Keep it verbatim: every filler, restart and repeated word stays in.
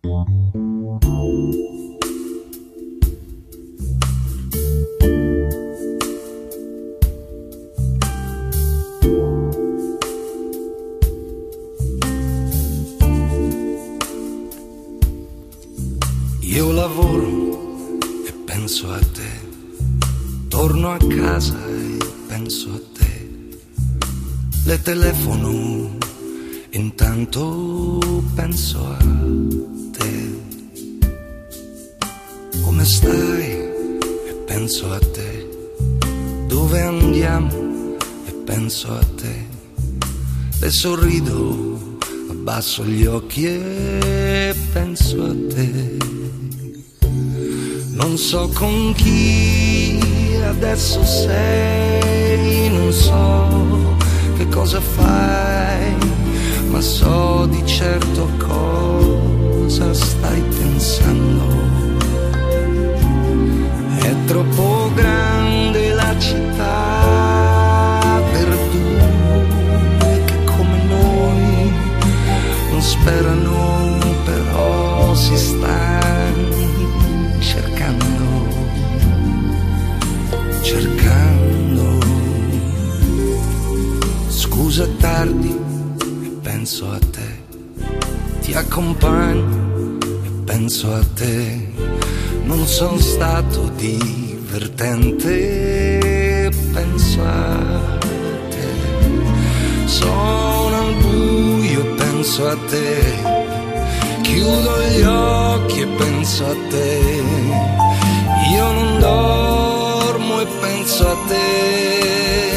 Io lavoro e penso a te, torno a casa e penso a te, le telefono, intanto penso a te. Come stai? E penso a te. Dove andiamo? E penso a te. Le sorrido, abbasso gli occhi e penso a te. Non so con chi adesso sei, non so che cosa fai, ma so di certo cosa stai pensando. È troppo grande la città per due che come noi non sperano, però si stanno cercando, cercando. Scusa tardi e penso a te, ti accompagno e penso a te. Non sono stato divertente, penso a te. Sono al buio e penso a te. Chiudo gli occhi e penso a te. Io non dormo e penso a te.